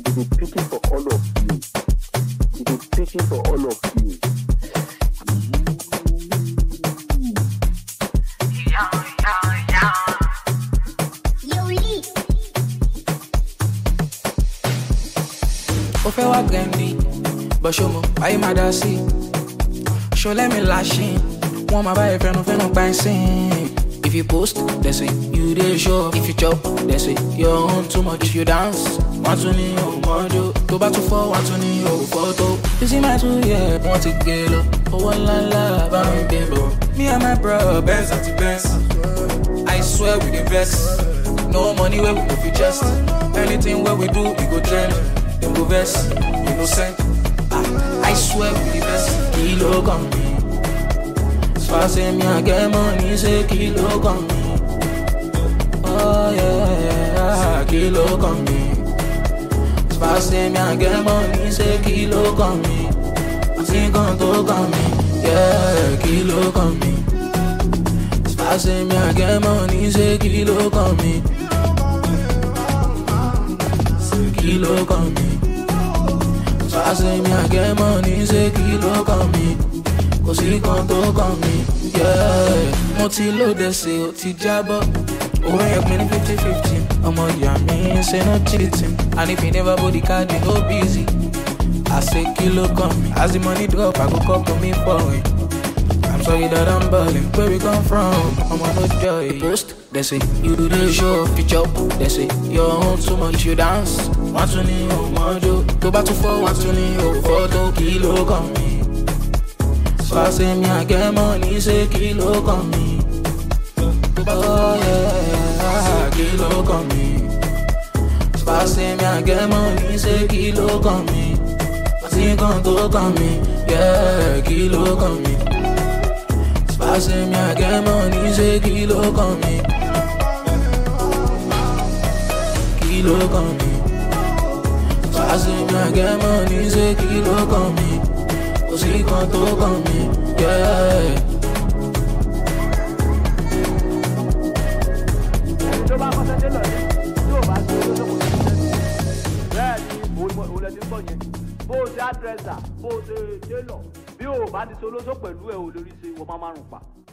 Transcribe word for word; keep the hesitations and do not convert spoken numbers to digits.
He be speaking for all of you. He be speaking for all of you. Ó fẹ́ wá gẹ̀ndì, but show mo, ayé máa dá sí. Show let me lashing, wọ́n máa bá ẹ fẹ́nu fẹ́nu pa ẹ́ sìn. If you post, they say you dey show. If you chop, they say your own too much. If you dance, want to ní o mọ́jọ́. Tó bá tún fọ́, want to ní o fọ́tò. You see my two yeah, wọ́n ti gé lọ. Owó ńláńlá bá mi gbé bọ̀. Me and my bro, Benz àti Benz. I swear we the best. No money where we go fit chest. Anything where we do, we go trend. Dem go vex, innocent. Ah, I swear we the best. Kilo come me. As far as me I get money, say kilo come me. Oh yeah, kilo come me. As far as me I get money, say kilo come me. I think on to come me. Yeah, kilo come me. As far as me I get money, say kilo come me. Kilo come me. So I say me I get money, say kilo come me. Cause he can't talk on me, yeah. Mo ti lóde ṣe o ti jábọ́. Owó yẹn pín ní fifty fifty. Ọmọ ìyá mi ṣe no cheating. And if you never body card, you go busy. I say kilo come me. As the money drop, I go call to me for it. I'm sorry that I'm balling. Where we come from? I'm on no joy. Post, they say you do the show. If you chop, they say your own too much. If you dance, want to ní o mọ́jọ́. Tó bá tún fọ́, want to ní o fọ́tò. Kilo come me. So I say me I get money, say kilo come me. Oh yeah, kilo come me. So I say me I get money, say kilo come me. I think on to come me, yeah, kilo come me. So I say me I get money, say kilo come me. Kilo come me. So I say me I get money, say kilo come me. See quand to come me, yeah. Tó bá kọ́sẹ́ dé lọ́yẹ̀, tí ò bá ṣe olóṣòwò ní ṣẹ́ni. Bẹ́ẹ̀ ni òun lẹ ti ń bọ̀ yẹn. Bó o ṣe àdírẹ́sà, bó o ṣe délọ̀, bí o bá ti ṣe olóṣò pẹ̀lú ẹ̀ ò lórí ṣe ìwọ máa márùn-ún pa.